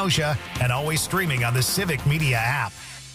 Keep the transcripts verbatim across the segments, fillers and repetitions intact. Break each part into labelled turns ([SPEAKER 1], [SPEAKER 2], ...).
[SPEAKER 1] Kenosha, and always streaming on the Civic Media app.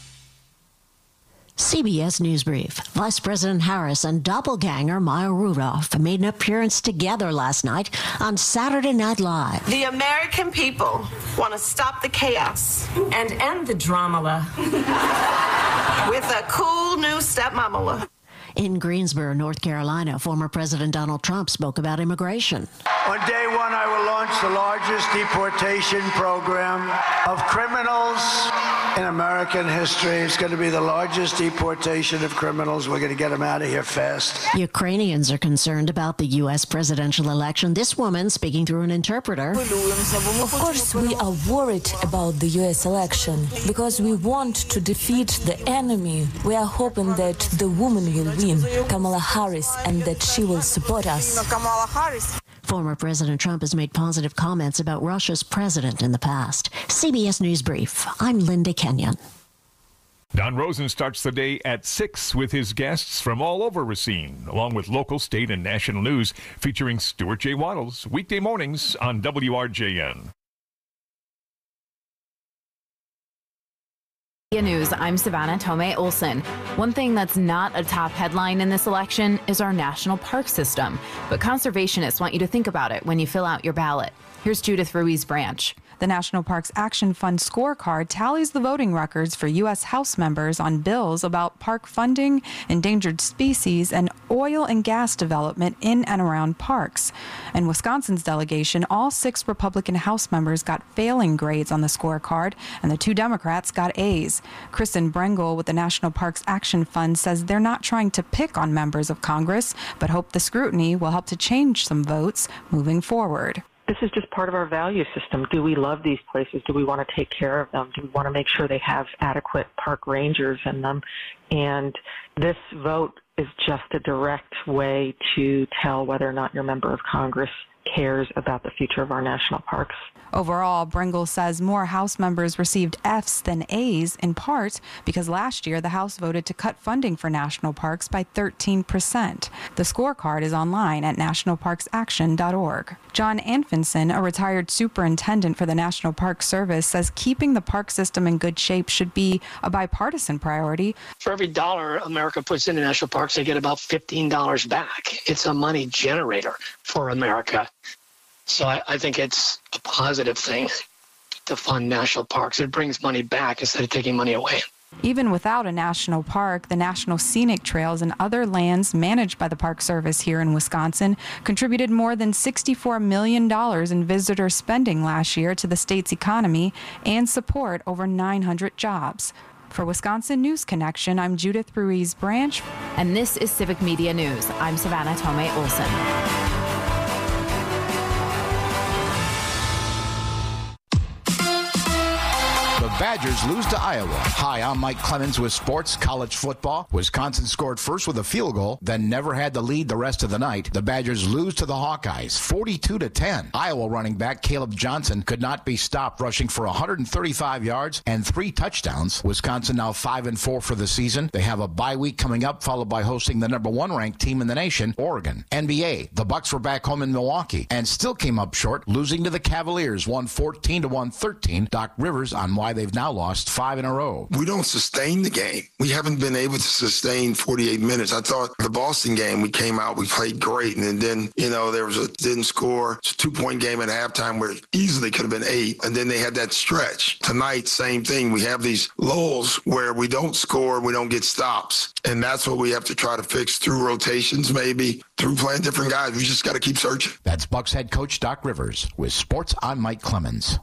[SPEAKER 2] C B S News Brief. Vice President Harris and doppelganger Maya Rudolph made an appearance together last night on Saturday Night Live.
[SPEAKER 3] The American people want to stop the chaos
[SPEAKER 4] and end the drama
[SPEAKER 3] with a cool new stepmama.
[SPEAKER 2] In Greensboro, North Carolina, former President Donald Trump spoke about immigration.
[SPEAKER 5] On day one, I will launch the largest deportation program of criminals in American history. It's going to be the largest deportation of criminals. We're going to get them out of here fast.
[SPEAKER 2] Ukrainians are concerned about the U S presidential election. This woman, speaking through an interpreter.
[SPEAKER 6] Of course, we are worried about the U S election because we want to defeat the enemy. We are hoping that the woman will win, Kamala Harris, and that she will support us.
[SPEAKER 2] Former President Trump has made positive comments about Russia's president in the past. C B S News Brief. I'm Linda Kenyon.
[SPEAKER 7] Don Rosen starts the day at six with his guests from all over Racine, along with local, state, and national news featuring Stuart J. Waddles, weekday mornings on W R J N.
[SPEAKER 8] News, I'm Savannah Tomei Olson. One thing that's not a top headline in this election is our national park system, but conservationists want you to think about it when you fill out your ballot. Here's Judith Ruiz Branch.
[SPEAKER 9] The National Parks Action Fund scorecard tallies the voting records for U S House members on bills about park funding, endangered species, and oil and gas development in and around parks. In Wisconsin's delegation, all six Republican House members got failing grades on the scorecard, and the two Democrats got A's. Kristen Brengel with the National Parks Action Fund says they're not trying to pick on members of Congress, but hope the scrutiny will help to change some votes moving forward.
[SPEAKER 10] This is just part of our value system. Do we love these places? Do we want to take care of them? Do we want to make sure they have adequate park rangers in them? And this vote is just a direct way to tell whether or not your member of Congress cares about the future of our national parks.
[SPEAKER 9] Overall, Brengel says more House members received F's than A's, in part because last year the House voted to cut funding for national parks by thirteen percent. The scorecard is online at national parks action dot org. John Anfinson, a retired superintendent for the National Park Service, says keeping the park system in good shape should be a bipartisan priority.
[SPEAKER 11] For every dollar America puts into national parks, they get about fifteen dollars back. It's a money generator for America. So I, I think it's a positive thing to fund national parks. It brings money back instead of taking money away.
[SPEAKER 9] Even without a national park, the National Scenic Trails and other lands managed by the Park Service here in Wisconsin contributed more than sixty-four million dollars in visitor spending last year to the state's economy and support over nine hundred jobs. For Wisconsin News Connection, I'm Judith Ruiz Branch.
[SPEAKER 8] And this is Civic Media News. I'm Savannah Tomei Olson.
[SPEAKER 12] Badgers lose to Iowa. Hi, I'm Mike Clemens with Sports College Football. Wisconsin scored first with a field goal, then never had the lead the rest of the night. The Badgers lose to the Hawkeyes, forty-two to ten. Iowa running back Caleb Johnson could not be stopped, rushing for one hundred thirty-five yards and three touchdowns. Wisconsin now five and four for the season. They have a bye week coming up, followed by hosting the number one ranked team in the nation, Oregon. N B A, the Bucks were back home in Milwaukee and still came up short, losing to the Cavaliers, one fourteen to one thirteen. Doc Rivers on why they've now lost five in a row.
[SPEAKER 13] We don't sustain the game. We haven't been able to sustain forty-eight minutes. I thought the Boston game, we came out, we played great, and then, you know, there was a didn't score. It's a two-point game at halftime where it easily could have been eight, and then they had that stretch. Tonight, same thing. We have these lulls where we don't score, we don't get stops, and that's what we have to try to fix through rotations, maybe, through playing different guys. We just got to keep searching.
[SPEAKER 12] That's Bucks head coach Doc Rivers with Sports. I'm Mike Clemens.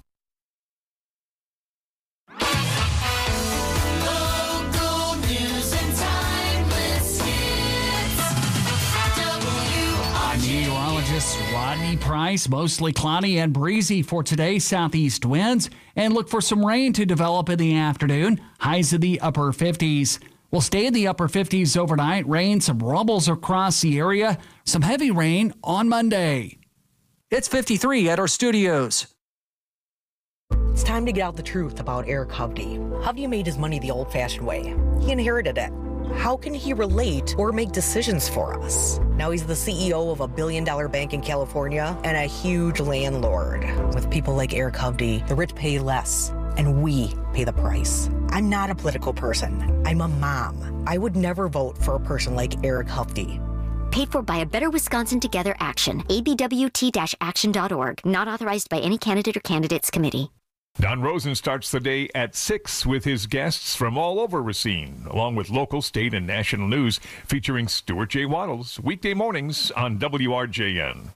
[SPEAKER 14] Meteorologist Rodney Price. Mostly cloudy and breezy for today, southeast winds, and look for some rain to develop in the afternoon. Highs in the upper fifties. We'll stay in the upper fifties overnight. Rain, some rubbles across the area. Some heavy rain on Monday.
[SPEAKER 15] It's fifty-three at our studios.
[SPEAKER 16] It's time to get out the truth about Eric Hovde. Hovde made his money the old-fashioned way. He inherited it.
[SPEAKER 17] how can he relate or make decisions for us? Now he's the C E O of a billion dollar bank in California and a huge landlord. With people like Eric Hovde, the rich pay less and we pay the price. I'm not a political person. I'm a mom. I would never vote for a person like Eric Hovde.
[SPEAKER 18] Paid for by a Better Wisconsin Together Action. A B W T action dot org. Not authorized by any candidate or candidates committee.
[SPEAKER 7] Don Rosen starts the day at six with his guests from all over Racine, along with local, state, and national news featuring Stuart J. Waddles, weekday mornings on W R J N.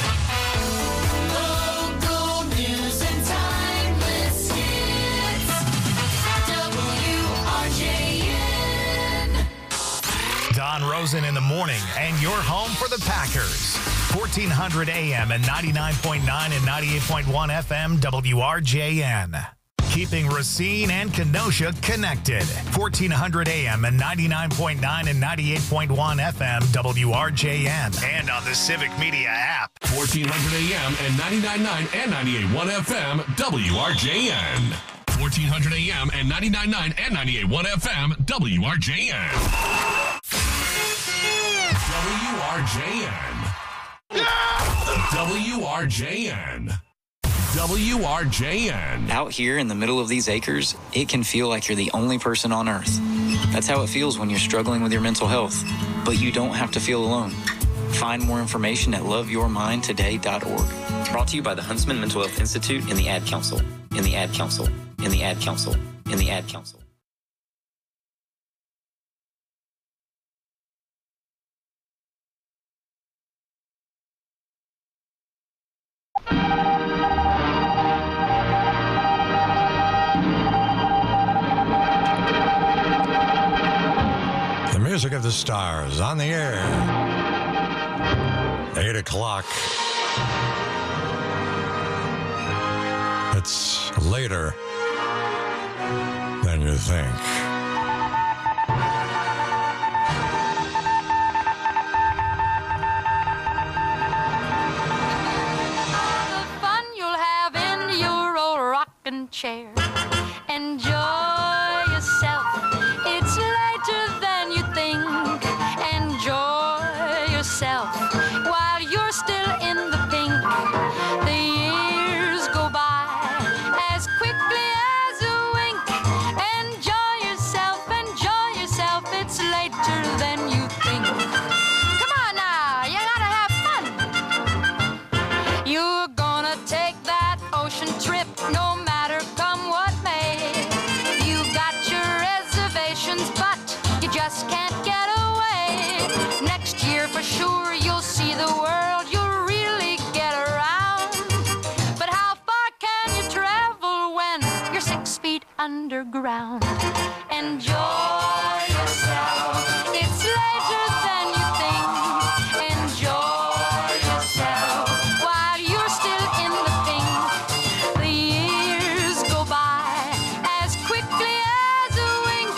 [SPEAKER 19] Local news and timeless hits. W R J N.
[SPEAKER 1] Don Rosen in the morning, and you're home for the Packers. fourteen hundred A M and ninety-nine point nine and ninety-eight point one F M W R J N. Keeping Racine and Kenosha connected. fourteen hundred A M and ninety-nine point nine and ninety-eight point one F M W R J N. And on the Civic Media app.
[SPEAKER 20] fourteen hundred A M and ninety-nine point nine and ninety-eight point one F M W R J N. fourteen hundred A M and ninety-nine point nine and ninety-eight point one F M W R J N. W R J N. W R J N. W R J N.
[SPEAKER 21] Out here in the middle of these acres, it can feel like you're the only person on earth. That's how it feels when you're struggling with your mental health. But you don't have to feel alone. Find more information at love your mind today dot org. Brought to you by the Huntsman Mental Health Institute and the Ad Council. In the Ad Council. In the Ad Council. In the Ad Council.
[SPEAKER 22] The music of the stars on the air. Eight o'clock. It's later than you think.
[SPEAKER 23] Chair. Enjoy yourself. It's later than you think. Enjoy yourself while you're still in the pink. The years go by as quickly as a wink. Enjoy yourself. Enjoy yourself. It's later than you think. Come on now, you gotta have fun. You're gonna take that ocean trip no matter just can't get away. Next year for sure you'll see the world, you'll really get around. But how far can you travel when you're six feet underground? Enjoy yourself. It's later than you think. Enjoy yourself while you're still in the pink. The years go by as quickly as a wink.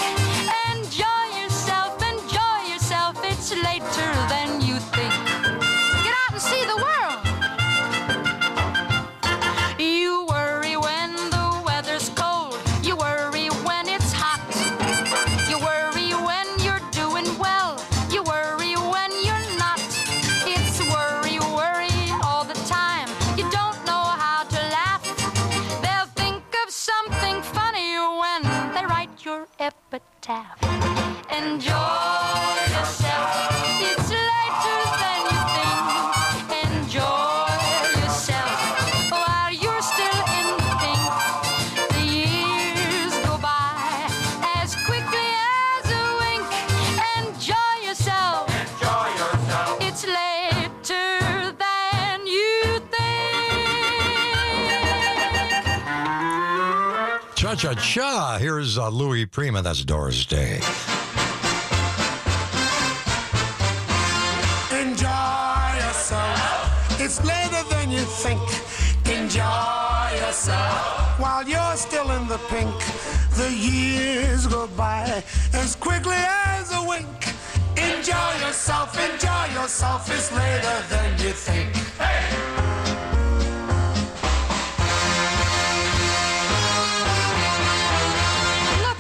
[SPEAKER 23] It's later than you think. Get out and see the world. You worry when the weather's cold. You worry when it's hot. You worry when you're doing well. You worry when you're not. It's worry, worry all the time. You don't know how to laugh. They'll think of something funny when they write your epitaph. Enjoy yourself. It's later than you think. Enjoy yourself while you're still in the pink. The years go by as quickly as a wink. Enjoy yourself. Enjoy yourself. It's later than you think.
[SPEAKER 22] Cha-cha-cha. Here's uh, Louis Prima. That's Doris Day.
[SPEAKER 24] It's later than you think. Enjoy yourself while you're still in the pink. The years go by as quickly as a wink. Enjoy yourself, enjoy yourself. It's later than you think. Hey!
[SPEAKER 25] Look, honey, at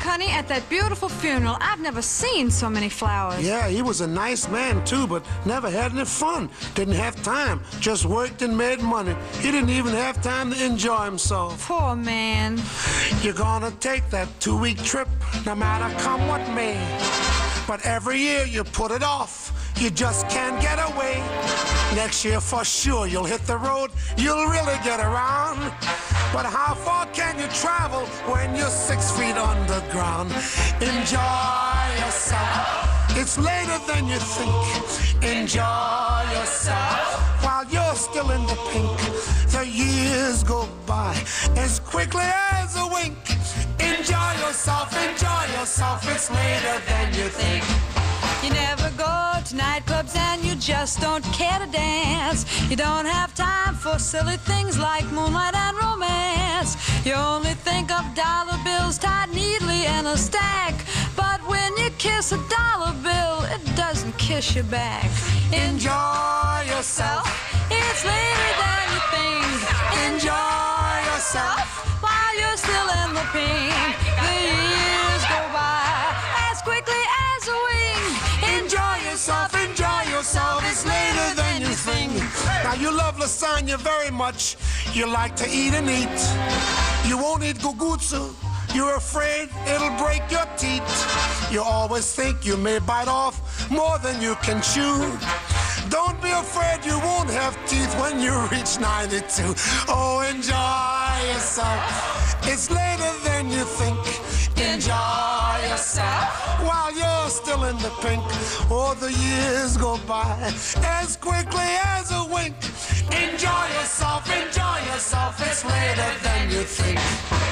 [SPEAKER 3] that beautiful funeral. I've never seen so many flowers.
[SPEAKER 24] Yeah, he was a nice man too, but never had any fun. Didn't have time. Just worked and made money. He didn't even have time to enjoy himself.
[SPEAKER 3] Poor man.
[SPEAKER 24] You're gonna take that two-week trip, no matter come what may. But every year you put it off. You just can't get away. Next year for sure you'll hit the road. You'll really get around. But how far can you travel when you're six feet underground? Enjoy yourself. It's later than you think. Enjoy yourself while you're still in the pink. The years go by as quickly as a wink. Enjoy yourself, enjoy yourself. It's later than you think.
[SPEAKER 3] You never go to nightclubs and you just don't care to dance. You don't have time for silly things like moonlight and romance. You only think of dollar bills tied neatly in a stack. But when you kiss a dollar bill, it doesn't kiss you back.
[SPEAKER 24] Enjoy yourself.
[SPEAKER 3] It's later than you think.
[SPEAKER 24] Enjoy yourself
[SPEAKER 3] while you're still in the pink. The years go by as quickly as a wink.
[SPEAKER 24] Enjoy yourself, enjoy yourself. It's later than you think. Now you love lasagna very much. You like to eat and eat. You won't eat gugutsu. You're afraid it'll break your teeth. You always think you may bite off more than you can chew. Don't be afraid you won't have teeth when you reach ninety-two. Oh, enjoy yourself. It's later than you think. Enjoy yourself while you're still in the pink. Oh, the years go by as quickly as a wink. Enjoy yourself, enjoy yourself. It's later than you think.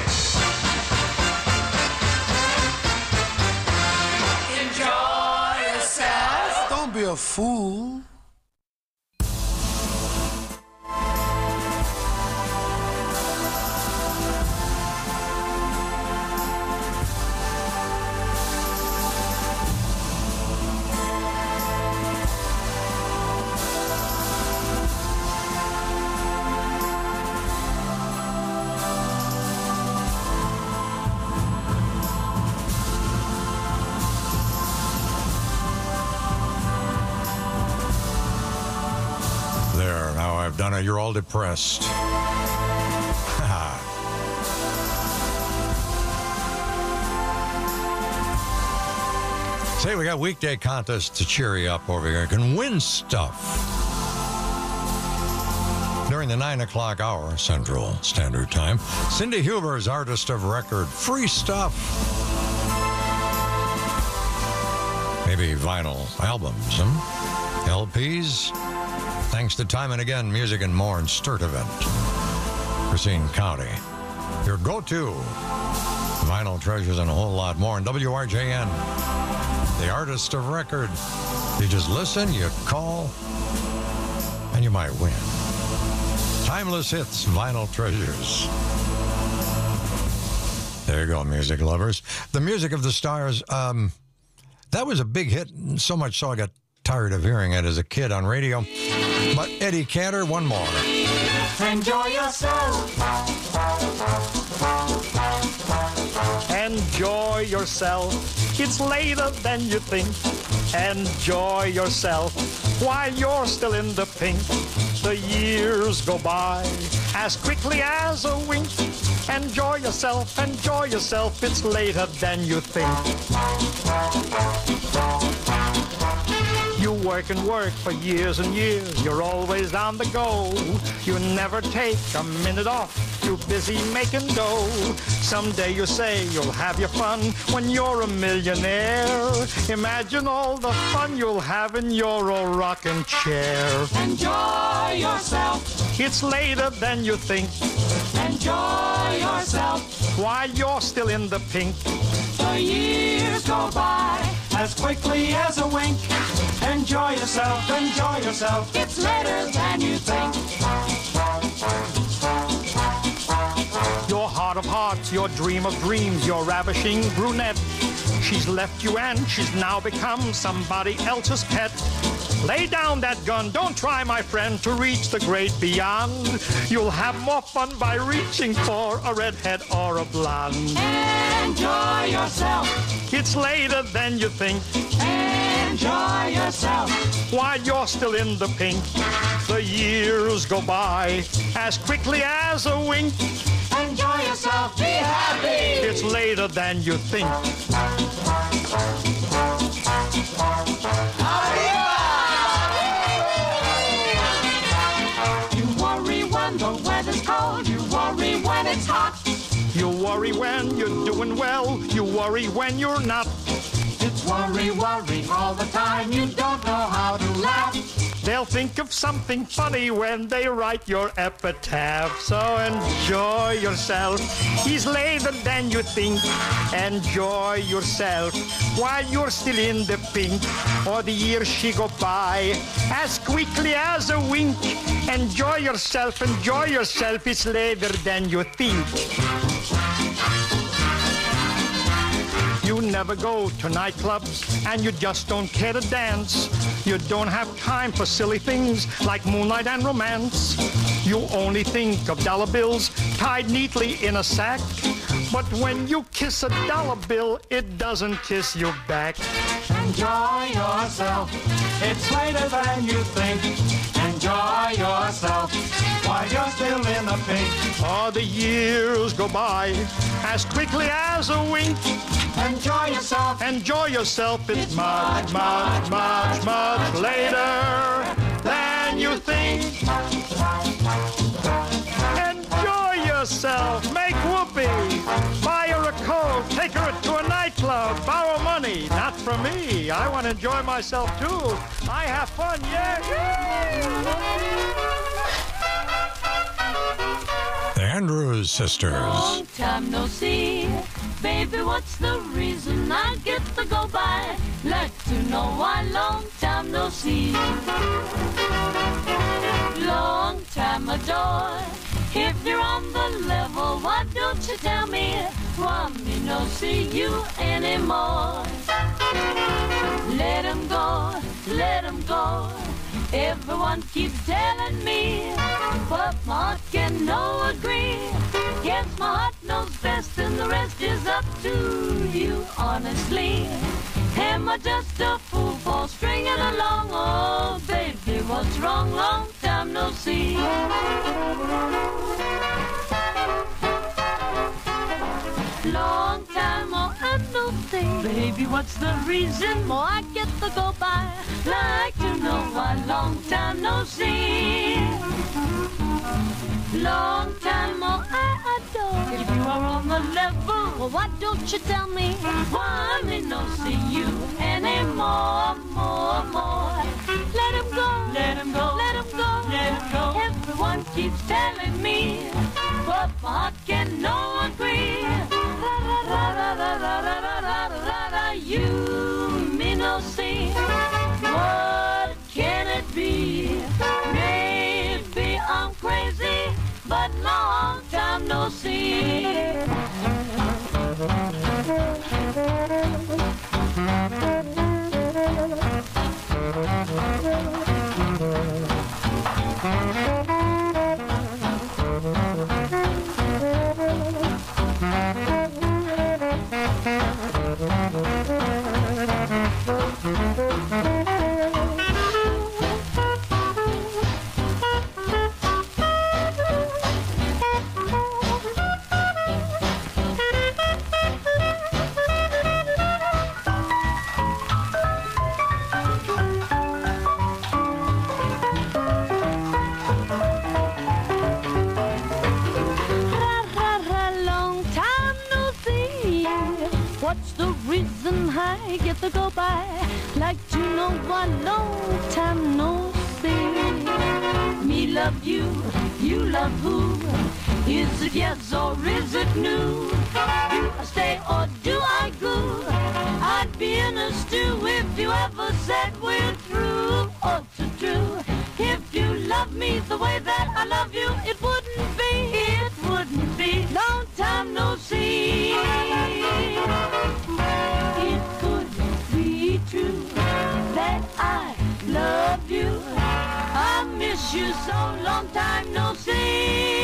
[SPEAKER 24] Enjoy yourself. Don't be a fool.
[SPEAKER 22] There, now I've done it. You're all depressed. Say, we got weekday contests to cheer you up over here. You can win stuff during the nine o'clock hour, Central Standard Time. Cindy Huber's Artist of Record. Free stuff. Maybe vinyl albums, huh? L Ps. Thanks to Time and Again Music and More and Sturt event. Racine County. Your go-to vinyl treasures and a whole lot more. And W R J N, the Artist of Record. You just listen, you call, and you might win. Timeless hits, vinyl treasures. There you go, music lovers. The Music of the Stars, um, that was a big hit, so much so I got tired of hearing it as a kid on radio. But Eddie Cantor, one more.
[SPEAKER 19] Enjoy yourself.
[SPEAKER 4] Enjoy yourself. It's later than you think. Enjoy yourself while you're still in the pink. The years go by as quickly as a wink. Enjoy yourself, enjoy yourself. It's later than you think. You work and work for years and years. You're always on the go. You never take a minute off. Too busy making dough. Someday you say you'll have your fun when you're a millionaire. Imagine all the fun you'll have in your old rocking chair.
[SPEAKER 19] Enjoy yourself.
[SPEAKER 4] It's later than you think.
[SPEAKER 19] Enjoy yourself
[SPEAKER 4] while you're still in the pink.
[SPEAKER 19] The years go by as quickly as a wink. Enjoy yourself, enjoy yourself. It's later than you think.
[SPEAKER 4] Your heart of hearts, your dream of dreams, your ravishing brunette. She's left you and she's now become somebody else's pet. Lay down that gun. Don't try, my friend, to reach the great beyond. You'll have more fun by reaching for a redhead or a blonde.
[SPEAKER 19] Enjoy yourself.
[SPEAKER 4] It's later than you think.
[SPEAKER 19] Enjoy yourself.
[SPEAKER 4] While you're still in the pink, the years go by as quickly as a wink.
[SPEAKER 19] Enjoy yourself. Be happy.
[SPEAKER 4] It's later than you think.
[SPEAKER 19] You worry when the weather's cold. You worry when it's hot.
[SPEAKER 4] You worry when you're doing well. You worry when you're not.
[SPEAKER 19] It's worry, worry all the time. You don't know how to laugh.
[SPEAKER 4] They'll think of something funny when they write your epitaph. So enjoy yourself. He's later than you think. Enjoy yourself while you're still in the pink. Or the years she go by as quickly as a wink. Enjoy yourself, enjoy yourself. It's later than you think. You never go to nightclubs and you just don't care to dance. You don't have time for silly things like moonlight and romance. You only think of dollar bills tied neatly in a sack. But when you kiss a dollar bill, it doesn't kiss you back.
[SPEAKER 19] Enjoy yourself. It's later than you think. Enjoy yourself while you're still in the pink.
[SPEAKER 4] Oh, the years go by as quickly as a wink.
[SPEAKER 19] Enjoy yourself.
[SPEAKER 4] Enjoy yourself. It's, it's much, much, much, much, much later than you think. Enjoy yourself. Make whoopee. Buy her a coat. Take her to a nightclub. Borrow money. Not from me. I want to enjoy myself too. I have fun. Yeah.
[SPEAKER 22] The Andrews Sisters.
[SPEAKER 23] Long time no see. Baby, what's the reason I get to go by? Like to know why. Long time no see. Long time adore. If you're on the level, why don't you tell me? Why me no see you anymore? Let him go, let him go. Everyone keeps telling me, but my heart can no agree. Guess my heart knows best and the rest is up to you, honestly. Am I just a fool for stringing along? Oh, baby, what's wrong? Long time no see. Long time, oh, I no see. Baby, what's the reason? More I get to go by. Like to know why. Long time no see. Long time, oh, I adore. If you are on the level, well, why don't you tell me? Why me no see you anymore, more, more. Let him go, let him go, let him go, let him go. Everyone keeps telling me, but my heart can no agree. You me no see. What can it be? Maybe I'm crazy, but long time no see. What's the reason I get to go by? Like to know why long time no see. Me love you, you love who? Is it yes or is it new? Do I stay or do I go? I'd be in a stew if you ever said we're through. Oh, to true. If you love me the way that I love you, it wouldn't be, it wouldn't be long time no see. It could be true that I love
[SPEAKER 19] miss you so, long time no see.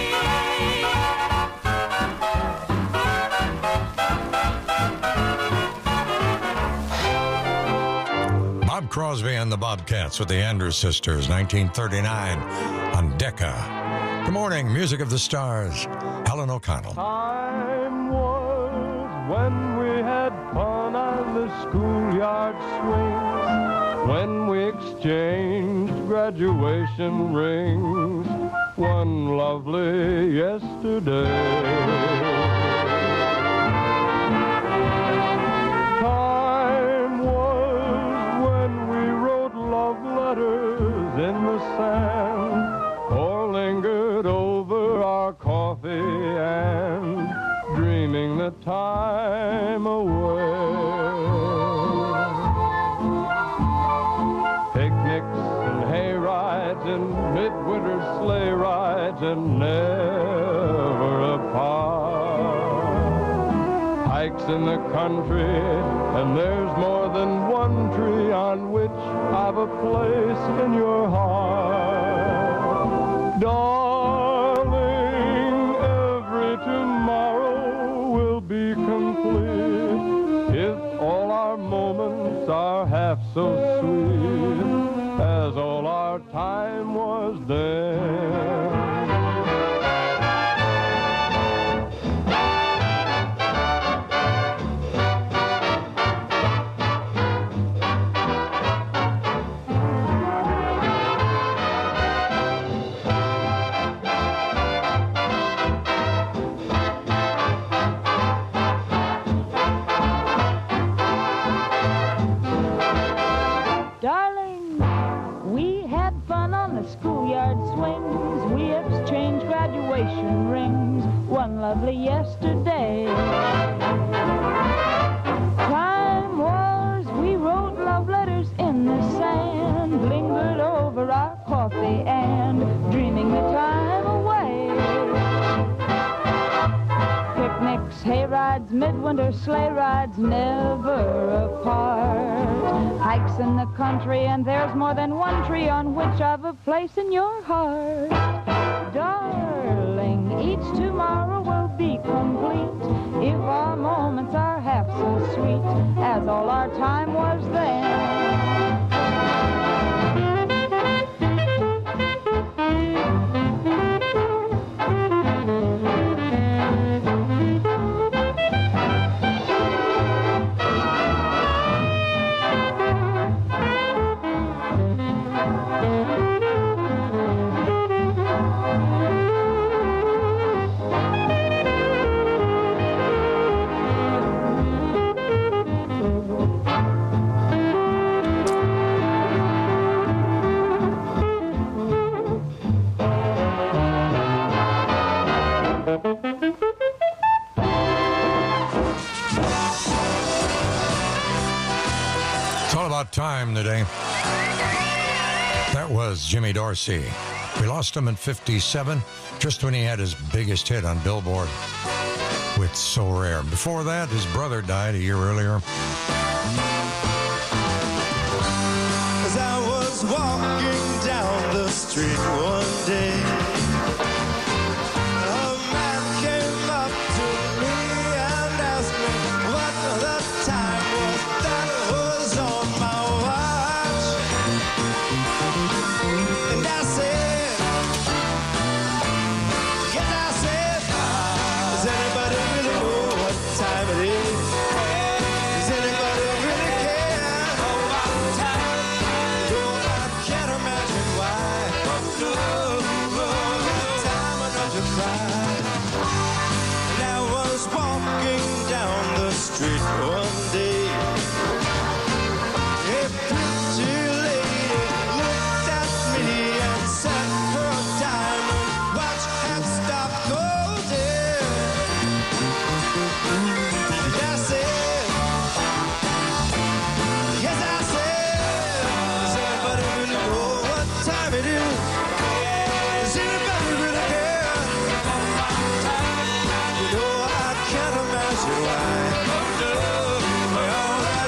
[SPEAKER 22] Bob Crosby and the Bobcats with the Andrews Sisters, nineteen thirty-nine on Decca. Good morning, Music of the Stars, Helen O'Connell.
[SPEAKER 2] Time was when we had fun on the schoolyard swings, when we exchanged graduation rings, one lovely yesterday. In the sand, or lingered over our coffee and dreaming the time away. Picnics and hay rides and midwinter sleigh rides and never apart. Hikes in the country, and there's more than one tree on which I've a place in your heart. Darling, every tomorrow will be complete if all our moments are half so sweet as all our time was then.
[SPEAKER 19] Rings, one lovely yesterday. Time was we wrote love letters in the sand, lingered over our coffee and dreaming the time away. Picnics, hay rides, midwinter sleigh rides, never apart. Hikes in the country, and there's more than one tree on which I've a place in your heart. Darling, each tomorrow will be complete if our moments are half so sweet as all our time was then.
[SPEAKER 22] Time today. That was Jimmy Dorsey. We lost him in fifty-seven, just when he had his biggest hit on Billboard with So Rare. Before that, his brother died a year earlier.
[SPEAKER 5] As I was walking down the street one day, a man came up to me and asked me what the time was that was on my watch. And I said, yes, I said, does anybody really know what time it is? Does anybody really care about time? No, I can't imagine why. No, no, time enough to cry. And I was walking down the street one day.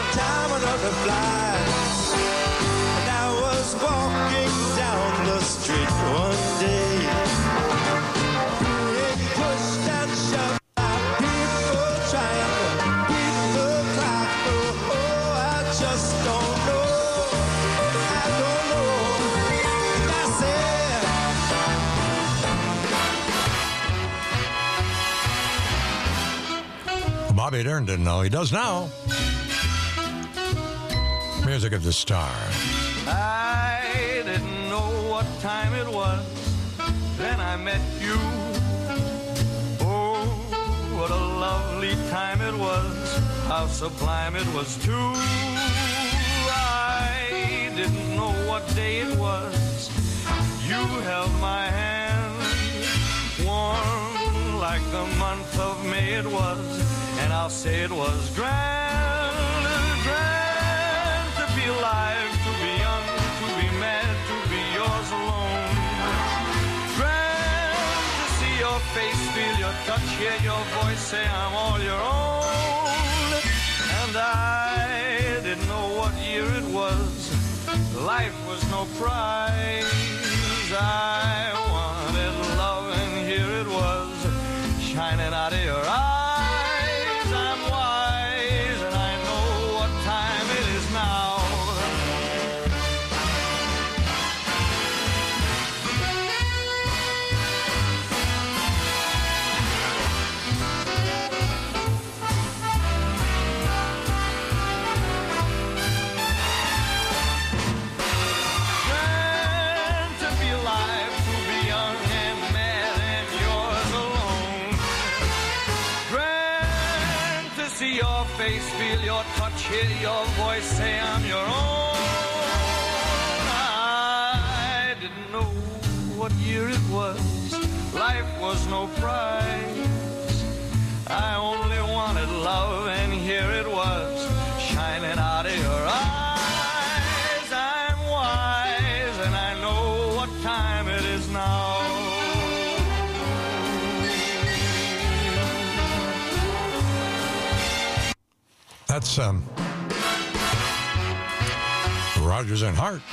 [SPEAKER 5] Fly. And I was walking down the street
[SPEAKER 22] Bobby Darin didn't know. He does now. Music of the Stars.
[SPEAKER 6] I didn't know what time it was. Then I met you. Oh, what a lovely time it was. How sublime it was too. I didn't know what day it was. You held my hand, warm like the month of May it was. And I'll say it was grand, grand to be alive, to be young, to be mad, to be yours alone. Grand to see your face, feel your touch, hear your voice, say I'm all your own. And I didn't know what year it was. Life was no prize. I wanted love and here it was, shining out of your eyes. I'm wise and I know what time it is now. Grand to be alive, to be young and mad and yours alone. Grand to see your face, feel your touch, hear your voice, say I'm your own. I didn't know what year it was. Life was no prize. I only wanted love and here it was, shining out of your eyes. I'm wise and I know what time it is now.
[SPEAKER 22] That's um, Rodgers and Hart.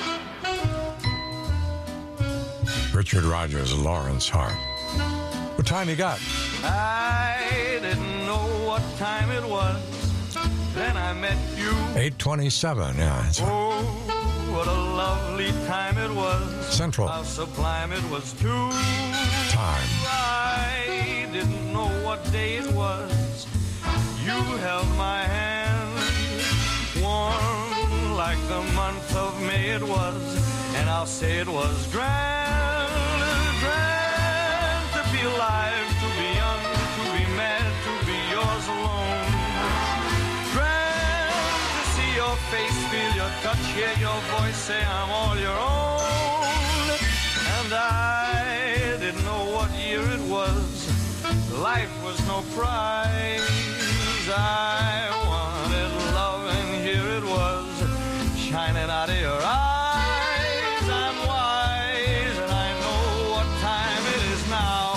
[SPEAKER 22] Richard Rodgers, Lawrence Hart. What time you got?
[SPEAKER 6] I didn't know what time it was. Then I met you.
[SPEAKER 22] eight twenty-seven, yeah. That's right.
[SPEAKER 6] Oh, what a lovely time it was.
[SPEAKER 22] Central.
[SPEAKER 6] How sublime it was too.
[SPEAKER 22] Time.
[SPEAKER 6] I didn't know what day it was. You held my hand, warm like the month of May it was. And I'll say it was grand, grand to be alive, to be young, to be mad, to be yours alone. Grand to see your face, feel your touch, hear your voice, say I'm all your own. And I didn't know what year it was. Life was no prize. I wanted love and here it was, shining out of your eyes. I'm wise and I know what time it is now.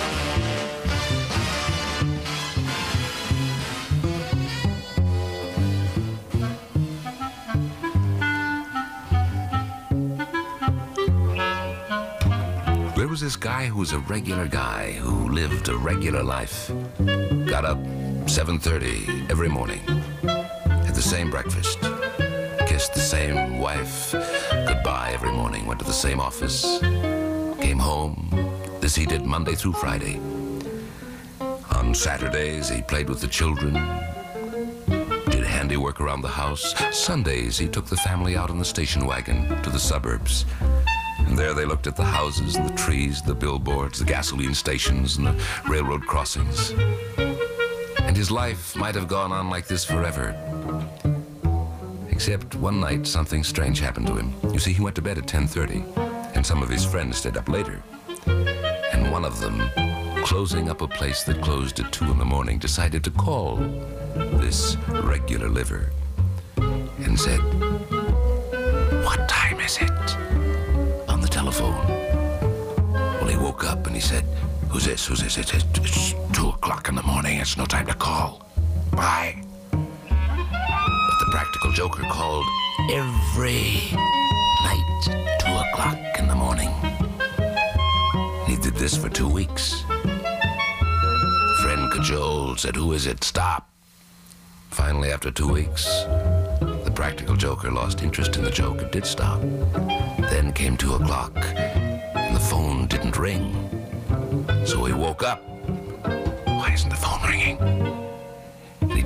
[SPEAKER 9] There was this guy who was a regular guy who lived a regular life. Got up seven thirty every morning, had the same breakfast, kissed the same wife goodbye every morning, went to the same office, came home. This he did Monday through Friday. On Saturdays, he played with the children, did handiwork around the house. Sundays, he took the family out in the station wagon to the suburbs. And there they looked at the houses and the trees, the billboards, the gasoline stations, and the railroad crossings. And his life might have gone on like this forever. Except one night, something strange happened to him. You see, he went to bed at ten thirty, and some of his friends stayed up later. And one of them, closing up a place that closed at two in the morning, decided to call this regular liver and said, "What time is it?" on the telephone. Well, he woke up and he said, "Who's this? Who's this? It's, it's two o'clock in the morning. It's no time to call. Bye." But the practical joker called every night, two o'clock in the morning. He did this for two weeks. Friend cajoled, said, "Who is it? Stop." Finally, after two weeks, the practical joker lost interest in the joke and did stop. Then came two o'clock, and the phone didn't ring. So he woke up. Why isn't the phone ringing?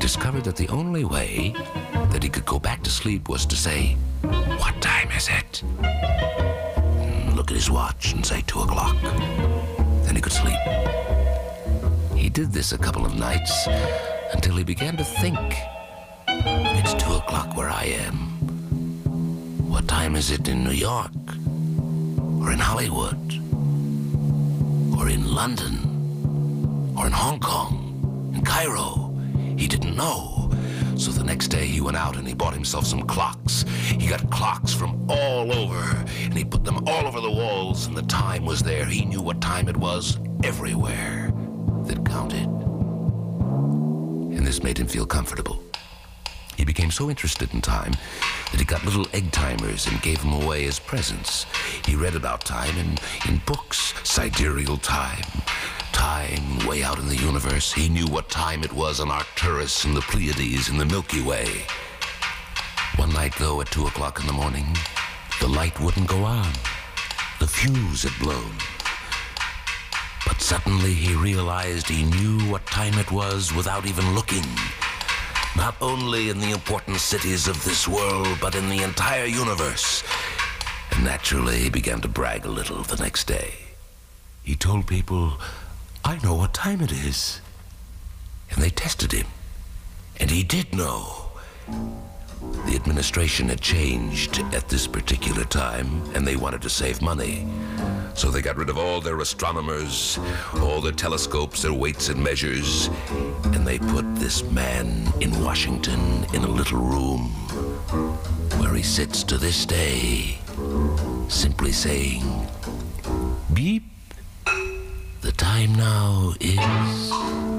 [SPEAKER 9] discovered that the only way that he could go back to sleep was to say, "What time is it?" And look at his watch and say two o'clock. Then he could sleep. He did this a couple of nights until he began to think, "It's two o'clock where I am. What time is it in New York? Or in Hollywood? Or in London? Or in Hong Kong? In Cairo?" He didn't know. So the next day he went out and he bought himself some clocks. He got clocks from all over, and he put them all over the walls, and the time was there. He knew what time it was everywhere that counted. And this made him feel comfortable. He became so interested in time that he got little egg timers and gave them away as presents. He read about time in, in books, sidereal time, time way out in the universe. He knew what time it was on Arcturus and the Pleiades and the Milky Way. One night, though, at two o'clock in the morning, the light wouldn't go on. The fuse had blown. But suddenly he realized he knew what time it was without even looking. Not only in the important cities of this world, but in the entire universe. And naturally, he began to brag a little the next day. He told people, "I know what time it is." And they tested him. And he did know. The administration had changed at this particular time, and they wanted to save money. So they got rid of all their astronomers, all their telescopes, their weights and measures, and they put this man in Washington in a little room where he sits to this day, simply saying, "Beep, the time now is..."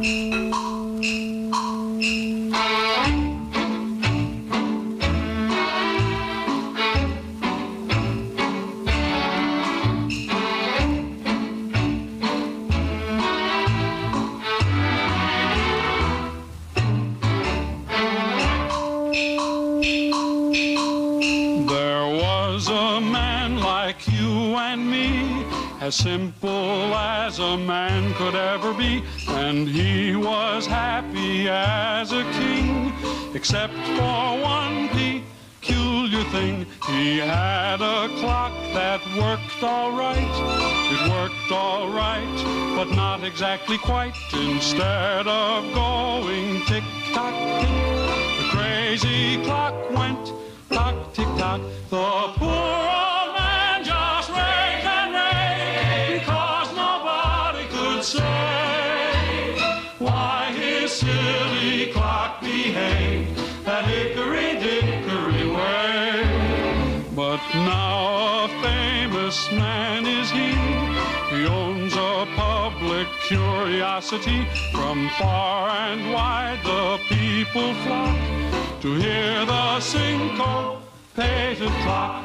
[SPEAKER 2] As simple as a man could ever be, and he was happy as a king, except for one peculiar thing. He had a clock that worked all right. It worked all right, but not exactly quite. Instead of going tick-tock, tick, the crazy clock went tock-tick-tock. The poor old man just raved and raved because nobody could say why his silly clock behaved that hickory-dickory way. But now a famous man is he. He owns a public curiosity. From far and wide the people flock to hear the syncopated clock.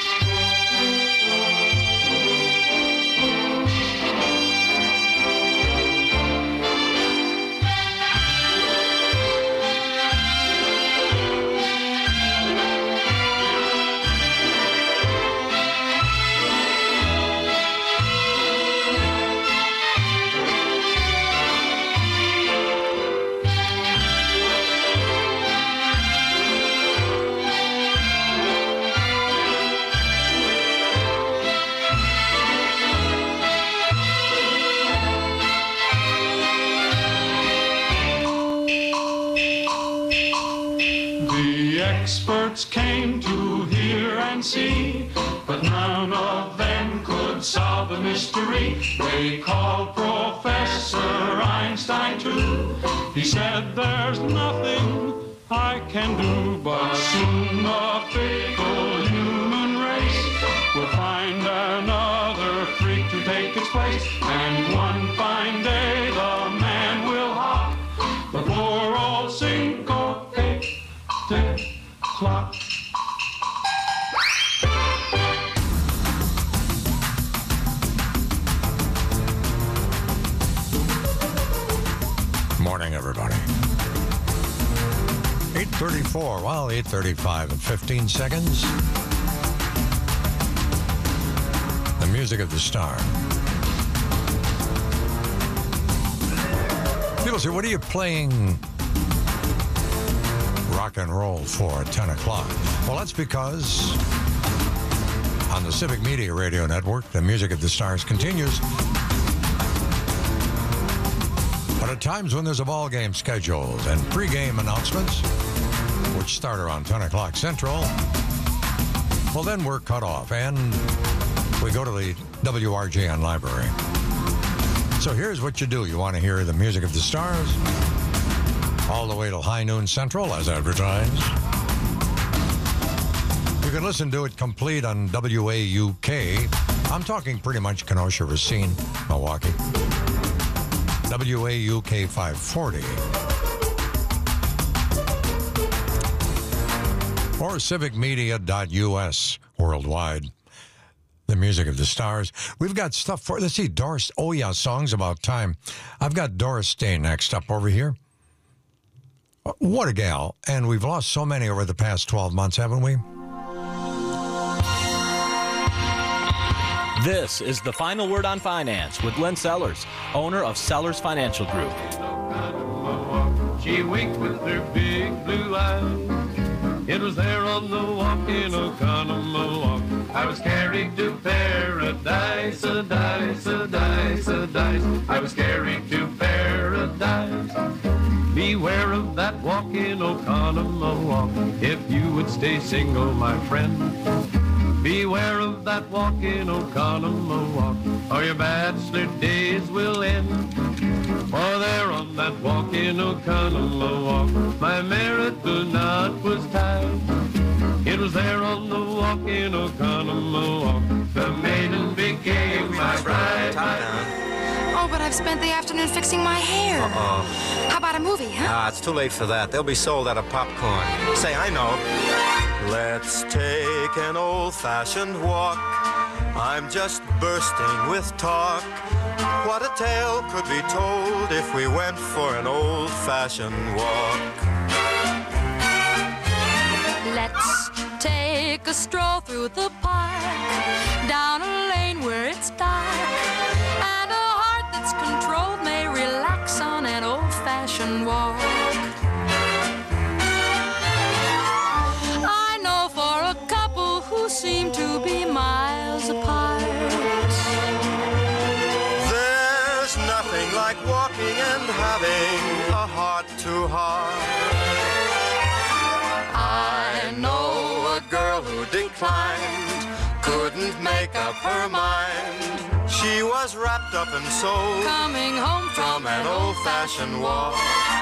[SPEAKER 2] Experts came to hear and see, but none of them could solve the mystery. They called Professor Einstein too. He said there's nothing I can do, but soon the fickle human race will find another freak to take its place, and one fine day the man will hop the poor old syncopated clock.
[SPEAKER 22] Morning, everybody. eight thirty-four, well, eight thirty-five and fifteen seconds. The music of the star. People say, what are you playing rock and roll for ten o'clock? Well, that's because on the Civic Media Radio Network, the Music of the Stars continues. But at times when there's a ball game scheduled and pregame announcements, which start around ten o'clock Central, well, then we're cut off and we go to the W R J N library. So here's what you do. You want to hear the Music of the Stars all the way till high noon Central, as advertised. You can listen to it complete on W A U K. I'm talking pretty much Kenosha, Racine, Milwaukee. W A U K five forty. Or civic media dot U S worldwide. The Music of the Stars. We've got stuff for, let's see, Doris, oh yeah, Songs About Time. I've got Doris Day next up over here. What a gal. And we've lost so many over the past twelve months, haven't we?
[SPEAKER 8] This is The Final Word on Finance with Lynn Sellers, owner of Sellers Financial Group.
[SPEAKER 6] She winked with her big blue eyes. It was there on the walk in Oconomowoc. I was carried to paradise, a dice, a dice, a dice. I was carried to paradise. Beware of that walk in Oconomowoc. If you would stay single, my friend. Beware of that walk in Oconomowoc, or your bachelor days will end. For there on that walk in Oconomowoc, my marathon knot was tied. It was there on the walk in Oconomowoc, the maiden became my bride.
[SPEAKER 23] Oh, but I've spent the afternoon fixing my hair.
[SPEAKER 10] Uh-oh.
[SPEAKER 23] How about a movie, huh?
[SPEAKER 10] Ah, it's too late for that. They'll be sold out of popcorn. Say, I know. Let's take an old-fashioned walk. I'm just bursting with talk. What a tale could be told if we went for an old-fashioned walk.
[SPEAKER 23] Let's take a stroll through the park, down a lane where it's dark, and a heart that's controlled may relax on an old-fashioned walk. I know for a couple who seem to be miles apart.
[SPEAKER 10] There's nothing like walking and having a heart-to-heart. I know a girl who declined, couldn't make up her mind. She was wrapped up in soul,
[SPEAKER 23] coming home from,
[SPEAKER 10] from an old-fashioned walk.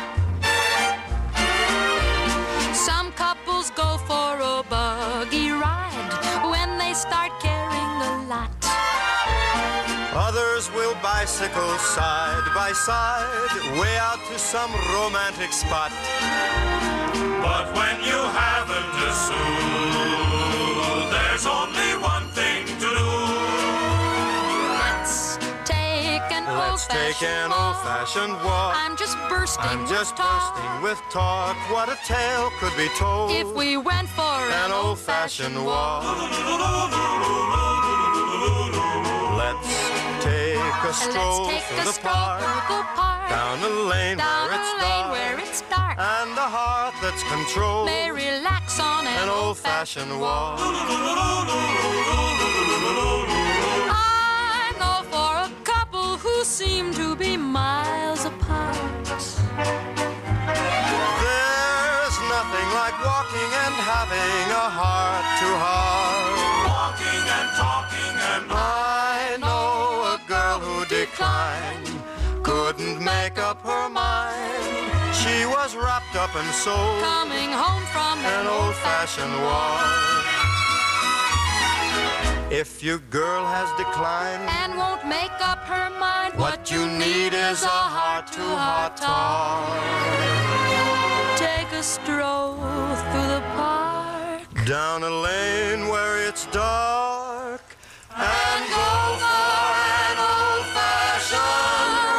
[SPEAKER 23] Some couples go for a buggy ride when they start caring a lot.
[SPEAKER 10] Others will bicycle side by side, way out to some romantic spot.
[SPEAKER 11] But when you haven't a sou, there's only one thing to do.
[SPEAKER 23] Let's take an
[SPEAKER 10] Let's take an old-fashioned walk.
[SPEAKER 23] I'm just bursting
[SPEAKER 10] I'm
[SPEAKER 23] with
[SPEAKER 10] just
[SPEAKER 23] talk.
[SPEAKER 10] bursting with talk. What a tale could be told
[SPEAKER 23] If we went for
[SPEAKER 10] an
[SPEAKER 23] an
[SPEAKER 10] old-fashioned
[SPEAKER 23] old-fashioned
[SPEAKER 10] walk. Let's take a stroll
[SPEAKER 23] Let's take
[SPEAKER 10] through
[SPEAKER 23] a
[SPEAKER 10] the
[SPEAKER 23] stroll
[SPEAKER 10] park,
[SPEAKER 23] through the park,
[SPEAKER 10] down a lane,
[SPEAKER 23] down
[SPEAKER 10] where, it's
[SPEAKER 23] a lane
[SPEAKER 10] dark,
[SPEAKER 23] where it's dark,
[SPEAKER 10] and a heart that's controlled
[SPEAKER 23] may relax on an,
[SPEAKER 10] an old-fashioned walk.
[SPEAKER 23] I know for a couple who seem to be miles apart.
[SPEAKER 10] There's nothing like walking and having a heart-to-heart.
[SPEAKER 11] Walking and talking and
[SPEAKER 10] I know a girl who declined, couldn't make up her mind. She was wrapped up in soul,
[SPEAKER 23] coming home from
[SPEAKER 10] an old-fashioned walk. If your girl has declined
[SPEAKER 23] and won't make up her mind,
[SPEAKER 10] what you need is a heart-to-heart talk.
[SPEAKER 23] Take a stroll through the park,
[SPEAKER 10] down a lane where it's dark, and go for an old-fashioned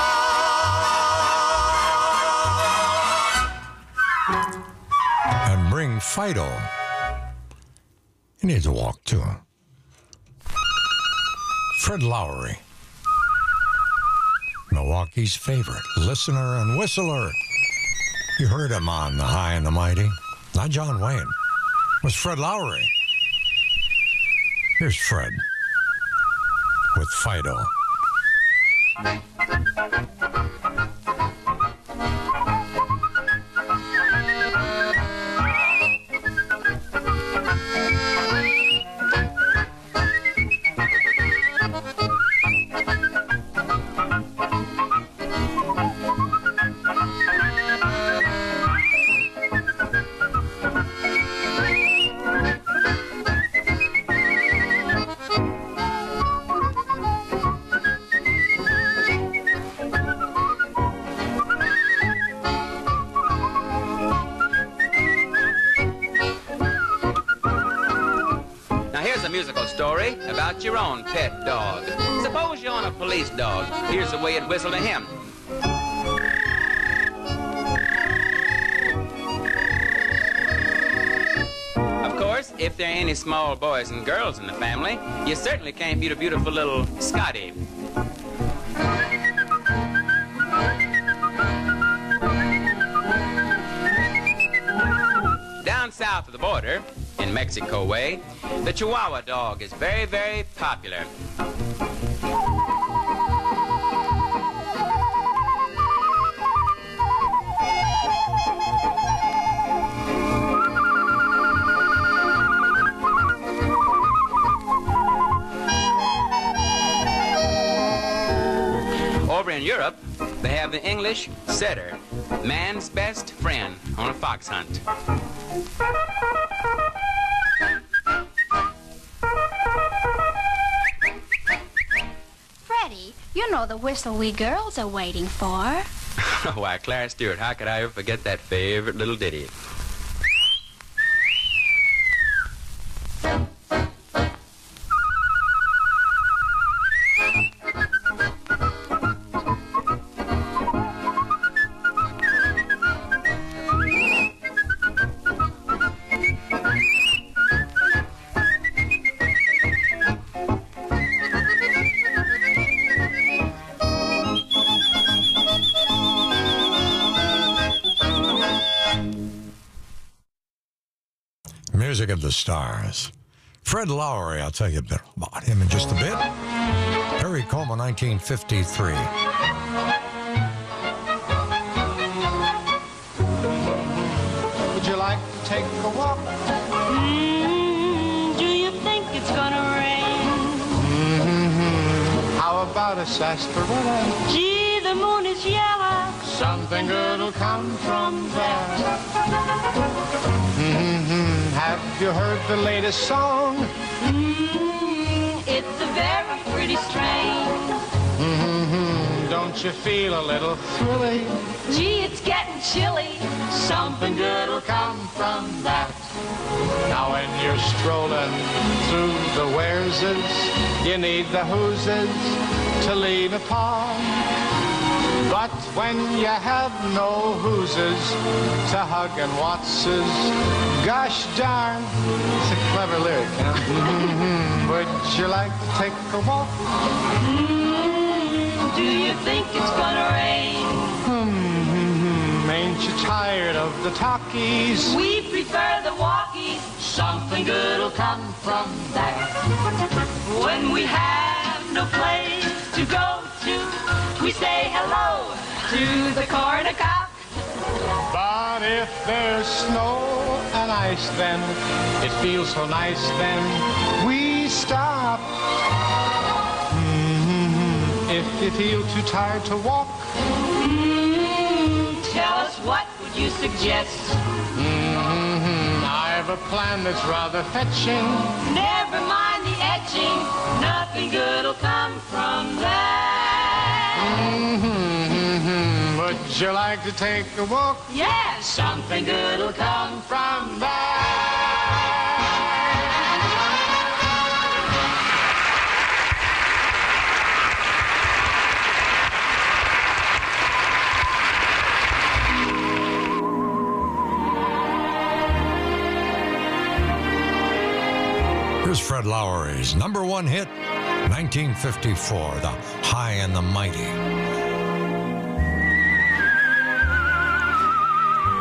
[SPEAKER 10] walk.
[SPEAKER 22] And bring Fido. He needs a walk, too. Fred Lowry, Milwaukee's favorite listener and whistler. You heard him on The High and the Mighty. Not John Wayne. It was Fred Lowry. Here's Fred with Fido.
[SPEAKER 12] Story about your own pet dog. Suppose you own a police dog. Here's the way it whistled to him. Of course, if there are any small boys and girls in the family, you certainly can't beat a beautiful little Scotty. Down south of the border, in Mexico way, the Chihuahua dog is very, very popular. Over in Europe, they have the English setter, man's best friend on a fox hunt.
[SPEAKER 13] Freddie, you know the whistle we girls are waiting for.
[SPEAKER 12] Why, Clara Stewart, how could I ever forget that favorite little ditty?
[SPEAKER 22] Music of the Stars. Fred Lowry, I'll tell you a bit about him in just a bit. Perry Como, nineteen fifty-three.
[SPEAKER 24] Would you like to take a walk?
[SPEAKER 14] Mm, do you think it's gonna rain?
[SPEAKER 24] Mm-hmm. How about a sarsaparilla?
[SPEAKER 14] Gee, the moon is yellow.
[SPEAKER 24] Something good'll come from there. Mm-hmm. Have you heard the latest song?
[SPEAKER 14] Mm, it's a very pretty strain.
[SPEAKER 24] Mm-hmm. Don't you feel a little thrilly?
[SPEAKER 14] Gee, it's getting chilly.
[SPEAKER 24] Something good'll come from that. Now when you're strolling through the Whereses, you need the Who'ses to lean upon. But when you have no Who'ses to hug and Wattses, gosh darn, it's a clever lyric, huh? Mm-hmm. Would you like to take a walk?
[SPEAKER 14] Mm, do you think it's gonna rain?
[SPEAKER 24] Mm-hmm. Ain't you tired of the talkies?
[SPEAKER 14] We prefer the walkies.
[SPEAKER 24] Something good'll come from that.
[SPEAKER 14] When we have no place to go to, we say hello to the corner cop.
[SPEAKER 24] But if there's snow and ice, then it feels so nice, then we stop. Mm-hmm. If you feel too tired to walk,
[SPEAKER 14] mm, tell us, what would you suggest?
[SPEAKER 24] Mm-hmm. I have a plan that's rather fetching.
[SPEAKER 14] Never mind the etching, nothing good'll come from that.
[SPEAKER 24] Mm-hmm. Would you like to take a walk?
[SPEAKER 14] Yes,
[SPEAKER 24] something good'll come from that.
[SPEAKER 22] Here's Fred Lowry's number one hit, nineteen fifty-four, The High and the Mighty.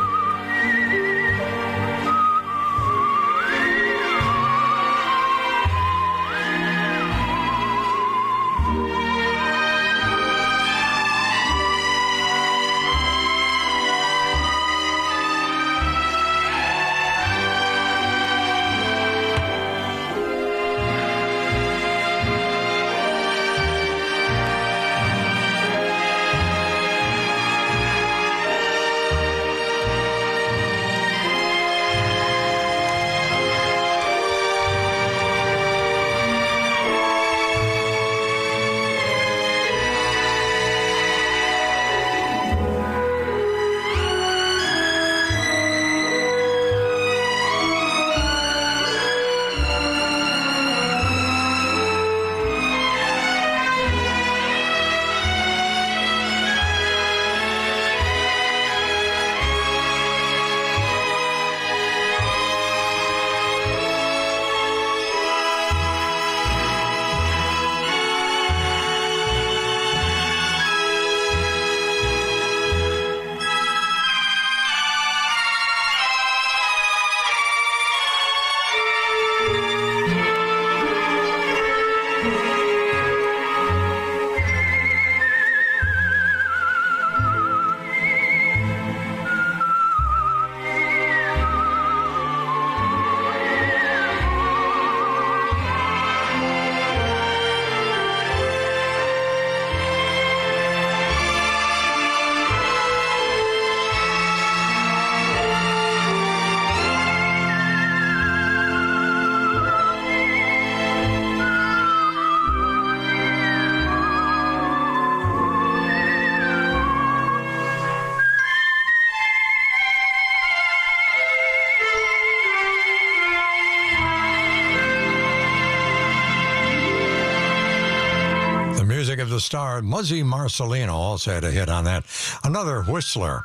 [SPEAKER 22] Stars. Muzzy Marcelino also had a hit on that. Another Whistler.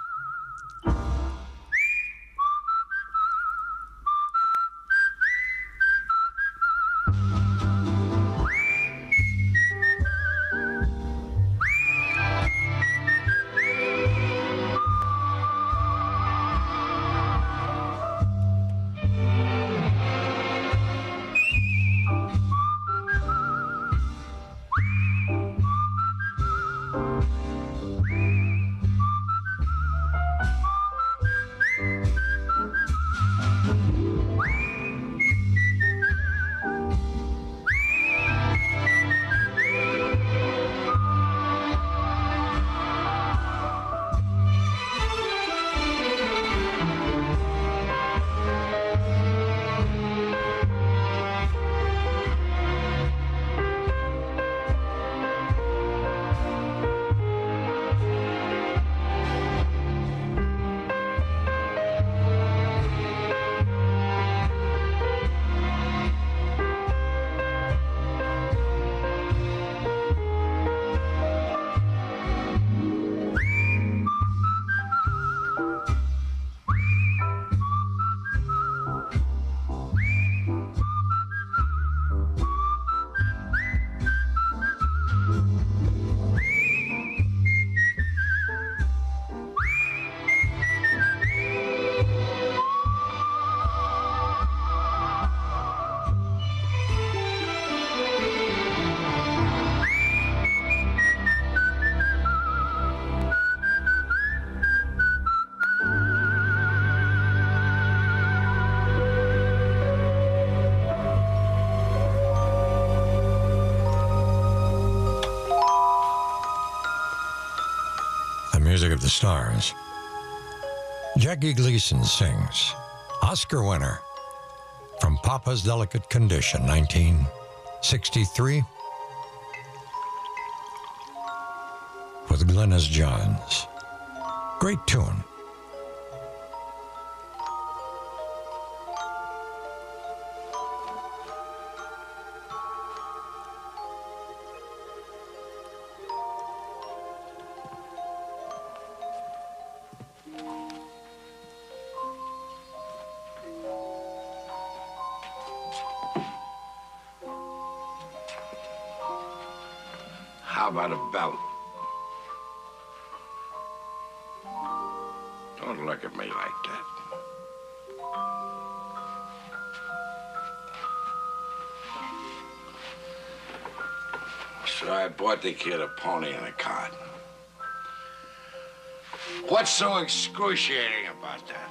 [SPEAKER 22] Music of the Stars. Jackie Gleason sings Oscar winner from Papa's Delicate Condition, nineteen sixty-three, with Glynis Johns. Great tune.
[SPEAKER 15] How about a belt? Don't look at me like that. So I bought the kid a pony and a cart. What's so excruciating about that?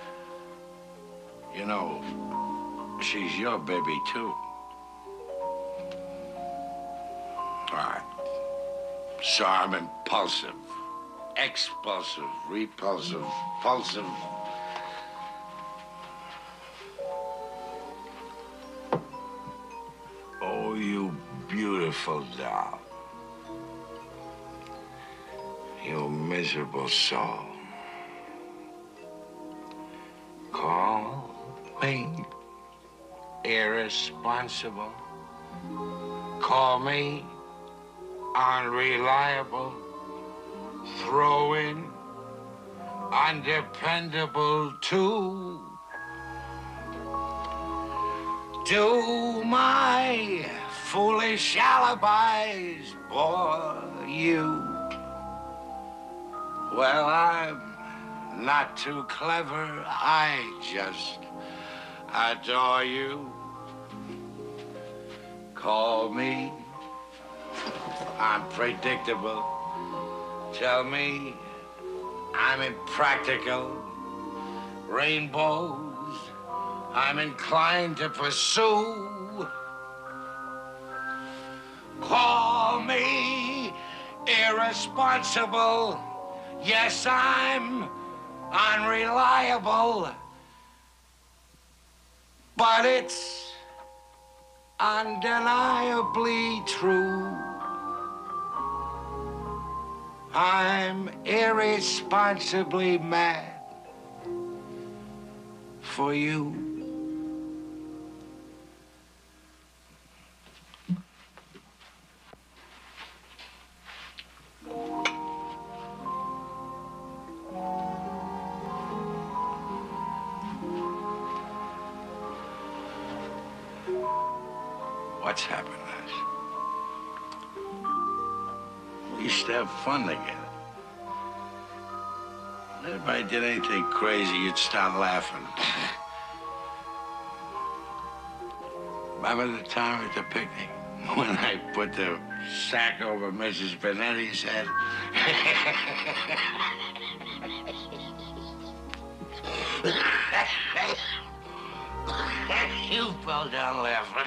[SPEAKER 15] You know, she's your baby, too. All right. So I'm impulsive, expulsive, repulsive, pulsive. Oh, you beautiful doll. You miserable soul. Call me irresponsible. Call me unreliable, throw in undependable too. Do my foolish alibis bore you? Well, I'm not too clever, I just adore you. Call me unpredictable. Tell me I'm impractical. Rainbows I'm inclined to pursue. Call me irresponsible. Yes, I'm unreliable. But it's undeniably true. I'm irresponsibly mad for you. What's happened, Nash? We used to have fun together. When anybody did anything crazy, you'd start laughing. Remember the time at the picnic when I put the sack over Missus Benetti's head? You fell down laughing.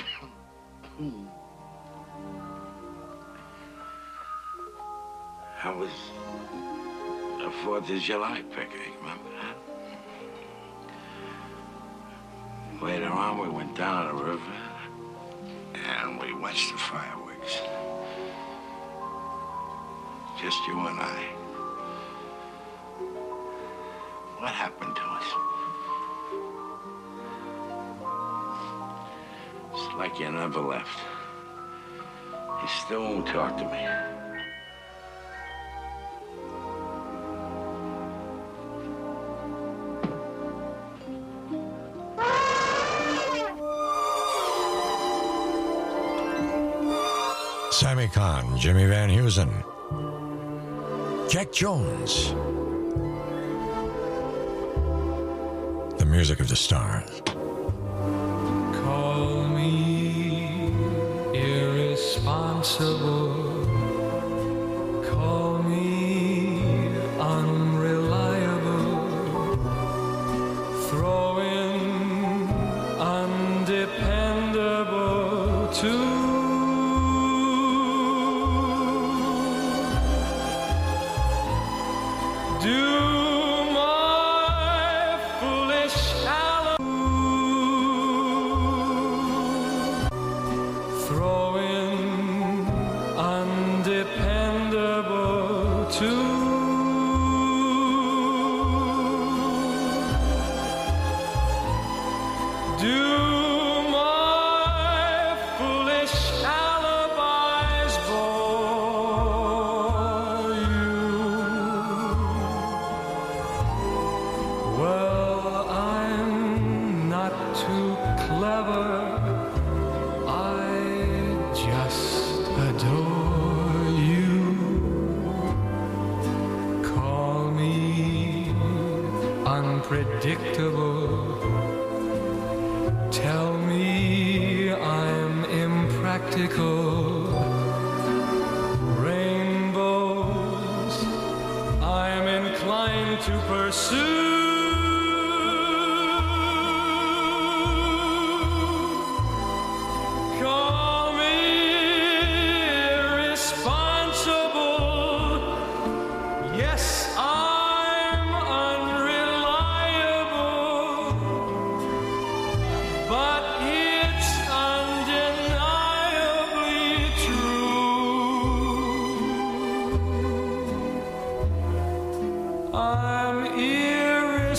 [SPEAKER 15] That was the Fourth of July picnic, remember that? Later on, we went down to the river and we watched the fireworks. Just you and I. What happened to us? It's like you never left. You still won't talk to me.
[SPEAKER 22] Sammy Kahn, Jimmy Van Heusen, Jack Jones. The music of the stars.
[SPEAKER 7] Call me irresponsible. Call me unreliable. Throw in undependable too. Unpredictable. Tell me I'm impractical. Rainbows I'm inclined to pursue. Call me irresponsible. Yes, I'm unreliable, but it's undeniably true. I'm irresponsible.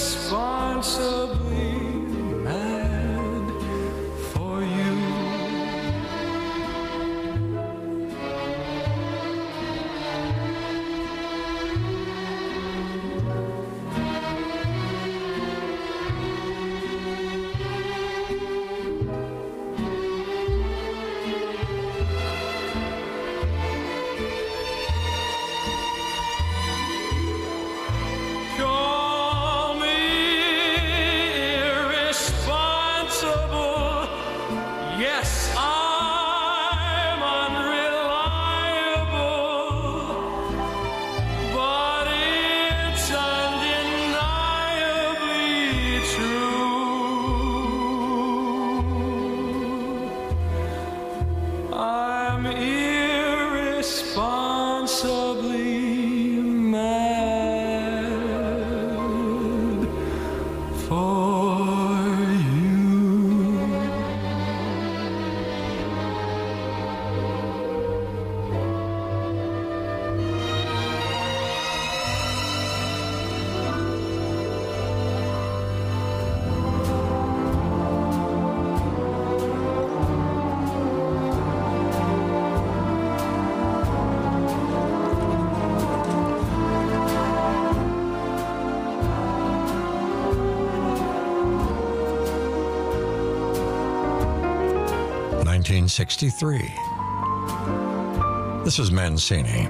[SPEAKER 22] nineteen sixty-three. This is Mancini.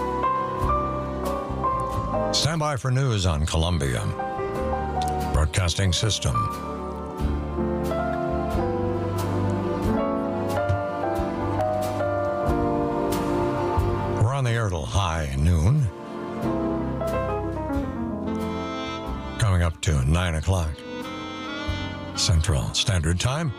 [SPEAKER 22] Stand by for news on Columbia Broadcasting System. We're on the air till high noon. Coming up to nine o'clock Central Standard Time.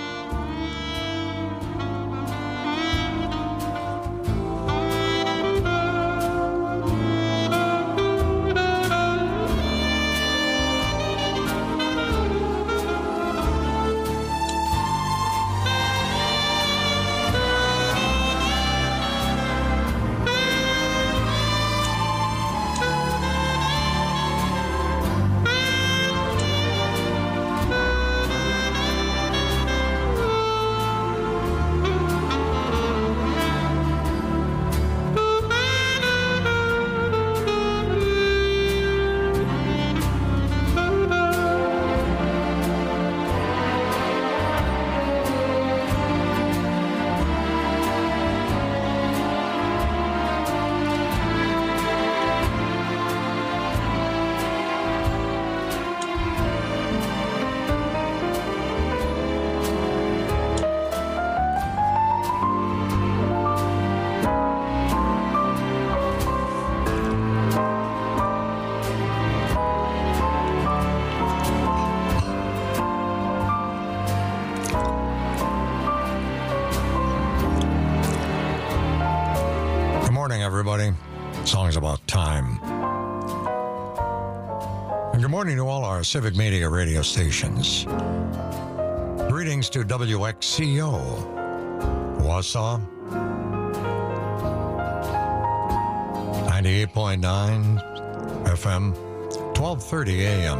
[SPEAKER 22] Everybody, songs about time. And good morning to all our civic media radio stations. Greetings to W X C O, Wausau, ninety-eight point nine F M, twelve thirty A M.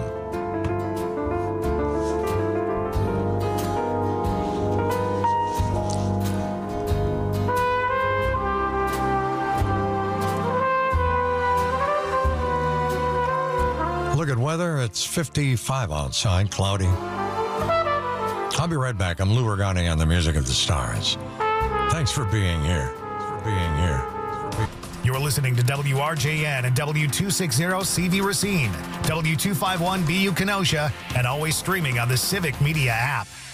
[SPEAKER 22] Look at weather. It's fifty-five outside, cloudy. I'll be right back. I'm Lou Ragani on the Music of the Stars. Thanks for being here. For being here.
[SPEAKER 1] You're listening to W R J N and W two sixty C V Racine, W two fifty-one B U Kenosha, and always streaming on the Civic Media app.